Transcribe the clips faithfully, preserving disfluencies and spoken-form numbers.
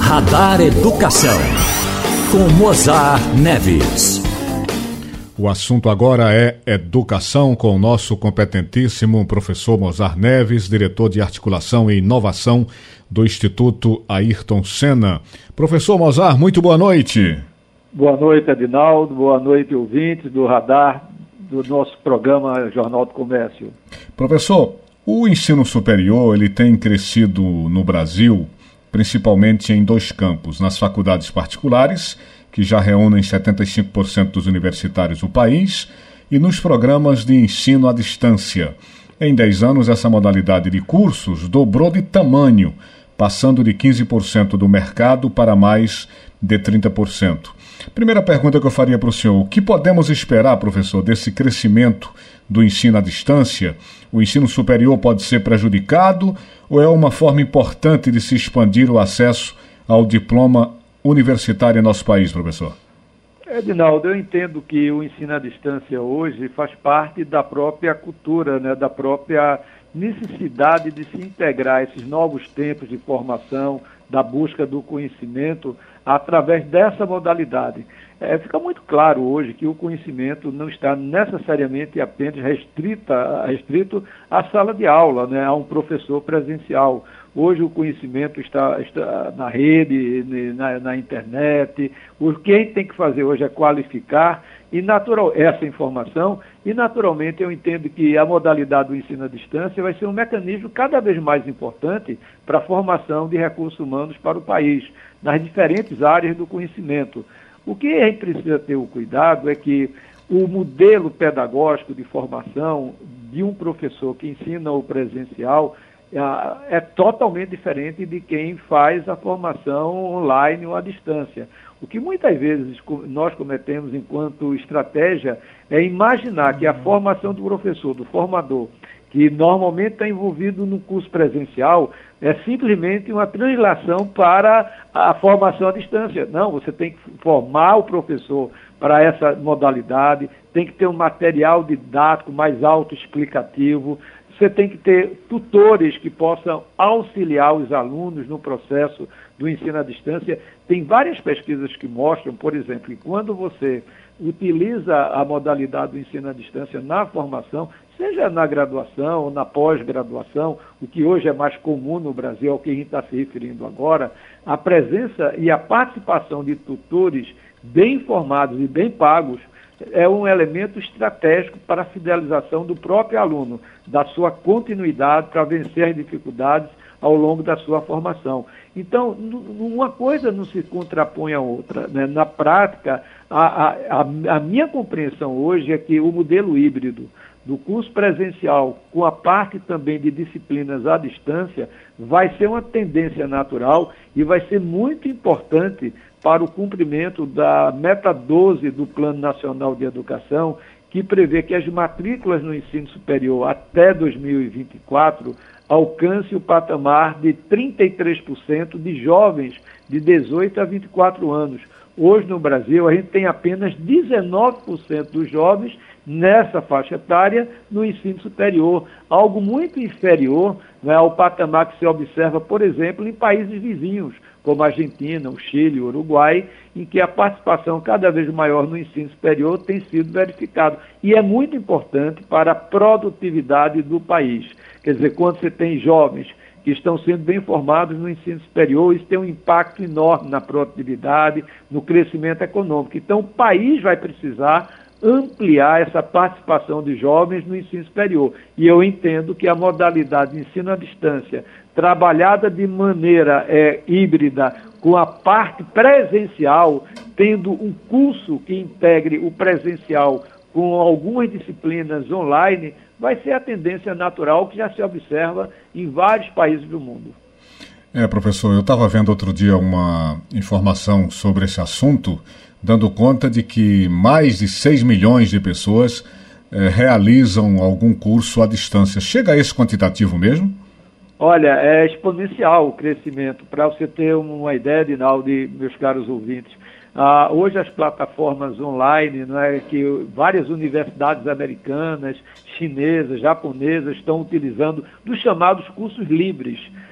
Radar Educação, com Mozar Neves. O assunto agora é educação com o nosso competentíssimo professor Mozar Neves, diretor de articulação e inovação do Instituto Ayrton Senna. Professor Mozar, muito boa noite. Boa noite, Adinaldo. Boa noite, ouvintes do Radar do nosso programa Jornal do Comércio. Professor, o ensino superior ele tem crescido no Brasil, principalmente em dois campos, nas faculdades particulares, que já reúnem setenta e cinco por cento dos universitários do país, e nos programas de ensino à distância. Em dez anos, essa modalidade de cursos dobrou de tamanho, passando de quinze por cento do mercado para mais de trinta por cento. Primeira pergunta que eu faria para o senhor: o que podemos esperar, professor, desse crescimento do ensino à distância? O ensino superior pode ser prejudicado ou é uma forma importante de se expandir o acesso ao diploma universitário em nosso país, professor? Edinaldo, eu entendo que o ensino à distância hoje faz parte da própria cultura, né, da própria necessidade de se integrar esses novos tempos de formação, da busca do conhecimento através dessa modalidade. É, fica muito claro hoje que o conhecimento não está necessariamente apenas restrita, restrito à sala de aula, né, a um professor presencial. Hoje o conhecimento está, está na rede, na, na internet. O que a gente tem que fazer hoje é qualificar e natural, essa informação e, naturalmente, eu entendo que a modalidade do ensino à distância vai ser um mecanismo cada vez mais importante para a formação de recursos humanos para o país, nas diferentes áreas do conhecimento. O que a gente precisa ter o cuidado é que o modelo pedagógico de formação de um professor que ensina o presencial é totalmente diferente de quem faz a formação online ou à distância. O que muitas vezes nós cometemos enquanto estratégia é imaginar que a formação do professor, do formador, que normalmente está envolvido no curso presencial, é simplesmente uma translação para a formação à distância. Não, você tem que formar o professor para essa modalidade, tem que ter um material didático mais autoexplicativo, você tem que ter tutores que possam auxiliar os alunos no processo do ensino à distância. Tem várias pesquisas que mostram, por exemplo, que quando você utiliza a modalidade do ensino à distância na formação, seja na graduação ou na pós-graduação, o que hoje é mais comum no Brasil, ao que a gente está se referindo agora, a presença e a participação de tutores bem informados e bem pagos é um elemento estratégico para a fidelização do próprio aluno, da sua continuidade para vencer as dificuldades ao longo da sua formação. Então, uma coisa não se contrapõe à outra, né? Na prática, a, a, a minha compreensão hoje é que o modelo híbrido do curso presencial, com a parte também de disciplinas à distância, vai ser uma tendência natural e vai ser muito importante para o cumprimento da meta doze do Plano Nacional de Educação, que prevê que as matrículas no ensino superior até dois mil e vinte e quatro alcance o patamar de trinta e três por cento de jovens de dezoito a vinte e quatro anos. Hoje no Brasil a gente tem apenas dezenove por cento dos jovens nessa faixa etária no ensino superior, algo muito inferior, né, ao patamar que se observa, por exemplo, em países vizinhos, como a Argentina, o Chile, o Uruguai, em que a participação cada vez maior no ensino superior tem sido verificado. E é muito importante para a produtividade do país. Quer dizer, quando você tem jovens que estão sendo bem formados no ensino superior, isso tem um impacto enorme na produtividade, no crescimento econômico. Então, o país vai precisar ampliar essa participação de jovens no ensino superior. E eu entendo que a modalidade de ensino à distância, trabalhada de maneira é, híbrida, com a parte presencial, tendo um curso que integre o presencial com algumas disciplinas online, vai ser a tendência natural que já se observa em vários países do mundo. É, professor, eu estava vendo outro dia uma informação sobre esse assunto, dando conta de que mais de seis milhões de pessoas eh, realizam algum curso à distância. Chega a esse quantitativo mesmo? Olha, é exponencial o crescimento. Para você ter uma ideia, Dinaldo e meus caros ouvintes, ah, hoje as plataformas online, não é, que várias universidades americanas, chinesas, japonesas estão utilizando dos chamados cursos livres.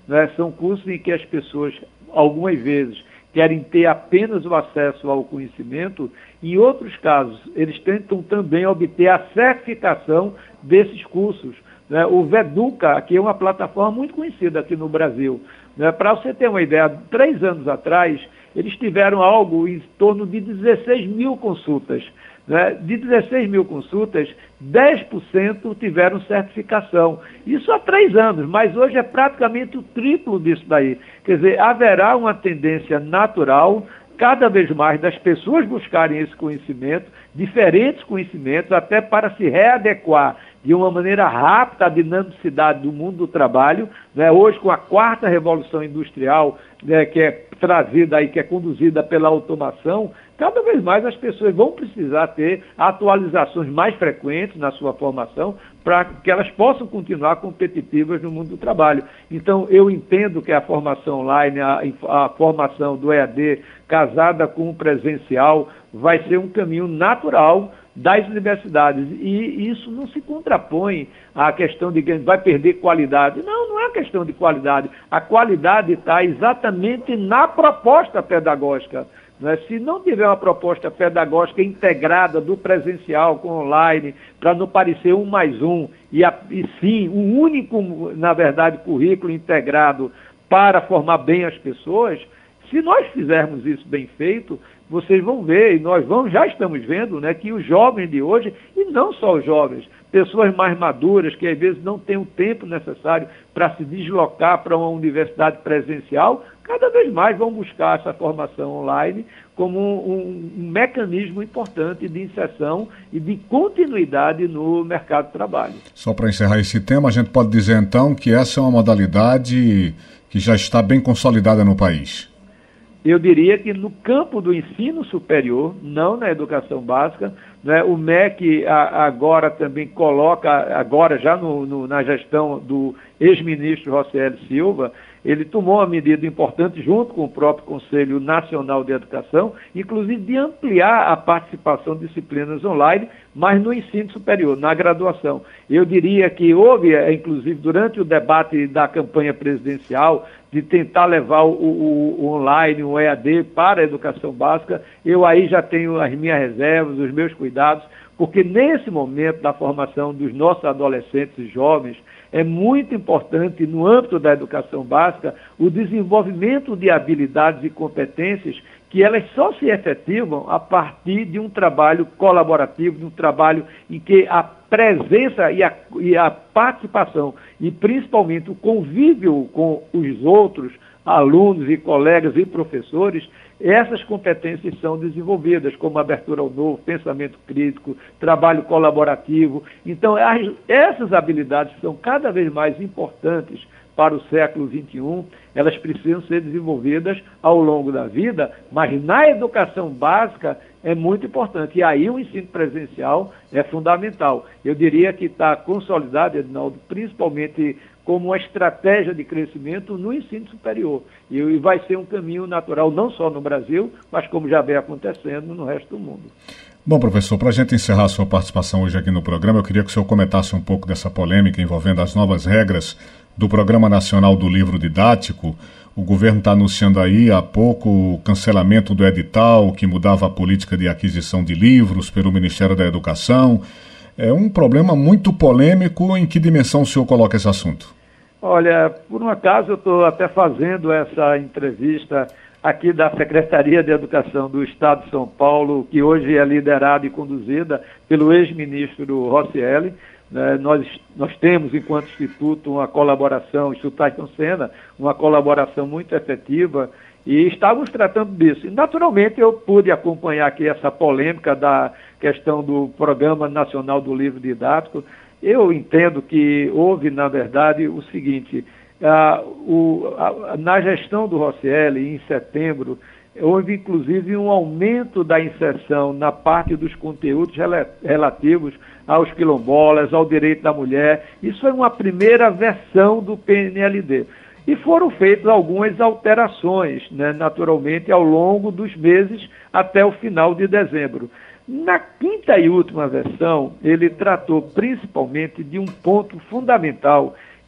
né? São cursos em que as pessoas, algumas vezes, querem ter apenas o acesso ao conhecimento. Em outros casos, eles tentam também obter a certificação desses cursos, né? O Veduca, que é uma plataforma muito conhecida aqui no Brasil, né? Para você ter uma ideia, três anos atrás, eles tiveram algo em torno de dezesseis mil consultas. Né? De dezesseis mil consultas, dez por cento tiveram certificação. Isso há três anos, mas hoje é praticamente o triplo disso daí. Quer dizer, haverá uma tendência natural, cada vez mais, das pessoas buscarem esse conhecimento, diferentes conhecimentos, até para se readequar de uma maneira rápida à dinamicidade do mundo do trabalho, né? Hoje, com a quarta revolução industrial, né, que é trazida aí, que é conduzida pela automação, cada vez mais as pessoas vão precisar ter atualizações mais frequentes na sua formação para que elas possam continuar competitivas no mundo do trabalho. Então, eu entendo que a formação online, a, a formação do E A D, casada com o presencial, vai ser um caminho natural das universidades, e isso não se contrapõe à questão de que vai perder qualidade. Não, não é questão de qualidade. A qualidade está exatamente na proposta pedagógica. Né? Se não tiver uma proposta pedagógica integrada do presencial com online, para não parecer um mais um, e, a, e sim um único, na verdade, currículo integrado para formar bem as pessoas, se nós fizermos isso bem feito, vocês vão ver, e nós vamos, já estamos vendo, né, que os jovens de hoje, e não só os jovens, pessoas mais maduras, que às vezes não têm o tempo necessário para se deslocar para uma universidade presencial, cada vez mais vão buscar essa formação online como um, um, um mecanismo importante de inserção e de continuidade no mercado de trabalho. Só para encerrar esse tema, a gente pode dizer então que essa é uma modalidade que já está bem consolidada no país. Eu diria que no campo do ensino superior, não na educação básica, né, o M E C a, agora também coloca, agora já no, no, na gestão do ex-ministro Rocieli Silva, ele tomou uma medida importante junto com o próprio Conselho Nacional de Educação, inclusive de ampliar a participação de disciplinas online, mas no ensino superior, na graduação. Eu diria que houve, inclusive durante o debate da campanha presidencial, de tentar levar o, o, o online, o E A D para a educação básica, eu aí já tenho as minhas reservas, os meus cuidados, porque nesse momento da formação dos nossos adolescentes e jovens, é muito importante, no âmbito da educação básica, o desenvolvimento de habilidades e competências que elas só se efetivam a partir de um trabalho colaborativo, de um trabalho em que a presença e a, e a participação, e principalmente o convívio com os outros alunos e colegas e professores, essas competências são desenvolvidas, como abertura ao novo, pensamento crítico, trabalho colaborativo. Então, as, essas habilidades são cada vez mais importantes para o século vinte e um, elas precisam ser desenvolvidas ao longo da vida, mas na educação básica é muito importante. E aí o ensino presencial é fundamental. Eu diria que está consolidado, Edinaldo, principalmente como uma estratégia de crescimento no ensino superior. E vai ser um caminho natural, não só no Brasil, mas como já vem acontecendo no resto do mundo. Bom, professor, para a gente encerrar a sua participação hoje aqui no programa, eu queria que o senhor comentasse um pouco dessa polêmica envolvendo as novas regras do Programa Nacional do Livro Didático. O governo está anunciando aí há pouco o cancelamento do edital que mudava a política de aquisição de livros pelo Ministério da Educação. É um problema muito polêmico. Em que dimensão o senhor coloca esse assunto? Olha, por um acaso eu estou até fazendo essa entrevista aqui da Secretaria de Educação do Estado de São Paulo, que hoje é liderada e conduzida pelo ex-ministro Rocieli. Né? Nós, nós temos, enquanto Instituto, uma colaboração, Instituto Ayrton Senna, uma colaboração muito efetiva, e estávamos tratando disso. E, naturalmente, eu pude acompanhar aqui essa polêmica da questão do Programa Nacional do Livro Didático. Eu entendo que houve, na verdade, o seguinte: ah, o, a, na gestão do Rocieli, em setembro, houve, inclusive, um aumento da inserção na parte dos conteúdos rel- relativos aos quilombolas, ao direito da mulher. Isso foi uma primeira versão do P N L D. E foram feitas algumas alterações, né, naturalmente, ao longo dos meses até o final de dezembro. Na quinta e última versão, ele tratou principalmente de um ponto fundamental,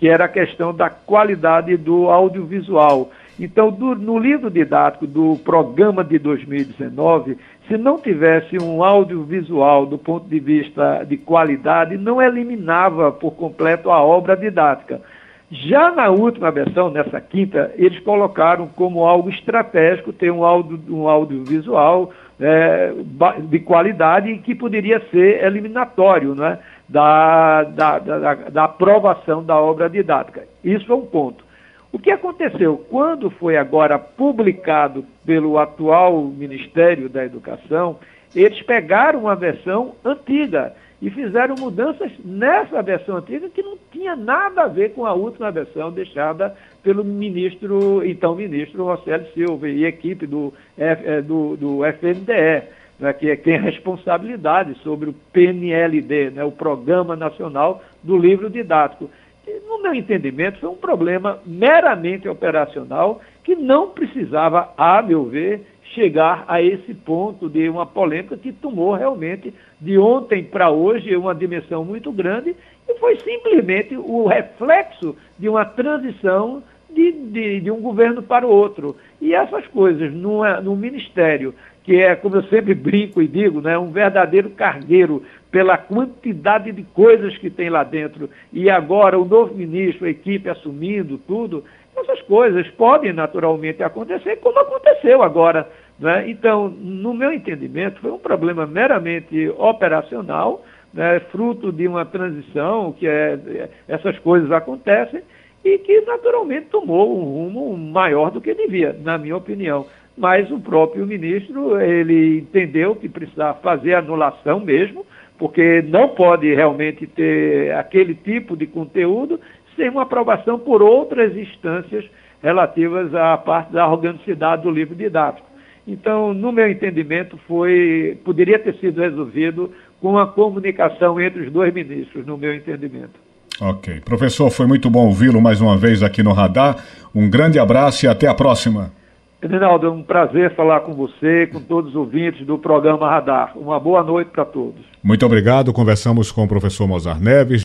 que era a questão da qualidade do audiovisual. Então, do, no livro didático do programa de dois mil e dezenove, se não tivesse um audiovisual do ponto de vista de qualidade, não eliminava por completo a obra didática. Já na última versão, nessa quinta, eles colocaram como algo estratégico ter um, audio, um audiovisual é, de qualidade que poderia ser eliminatório, né, da, da, da, da aprovação da obra didática. Isso é um ponto. O que aconteceu? Quando foi agora publicado pelo atual Ministério da Educação, eles pegaram uma versão antiga e fizeram mudanças nessa versão antiga que não tinha nada a ver com a última versão deixada pelo ministro, então ministro Rosselli Silva e equipe do, do, do F N D E, né, que tem responsabilidade sobre o P N L D, né, o Programa Nacional do Livro Didático. No meu entendimento, foi um problema meramente operacional que não precisava, a meu ver, chegar a esse ponto de uma polêmica que tomou realmente de ontem para hoje uma dimensão muito grande e foi simplesmente o reflexo de uma transição de, de, de um governo para o outro. E essas coisas no, no Ministério, que é, como eu sempre brinco e digo, né, um verdadeiro cargueiro pela quantidade de coisas que tem lá dentro, e agora o novo ministro, a equipe assumindo tudo, essas coisas podem naturalmente acontecer, como aconteceu agora, né? Então, no meu entendimento, foi um problema meramente operacional, né, fruto de uma transição, que é, essas coisas acontecem, e que naturalmente tomou um rumo maior do que devia, na minha opinião. Mas o próprio ministro, ele entendeu que precisava fazer anulação mesmo, porque não pode realmente ter aquele tipo de conteúdo sem uma aprovação por outras instâncias relativas à parte da organicidade do livro didático. Então, no meu entendimento, foi, poderia ter sido resolvido com a comunicação entre os dois ministros, no meu entendimento. Ok. Professor, foi muito bom ouvi-lo mais uma vez aqui no Radar. Um grande abraço e até a próxima. Reinaldo, é um prazer falar com você, com todos os ouvintes do programa Radar. Uma boa noite para todos. Muito obrigado. Conversamos com o professor Mozar Neves.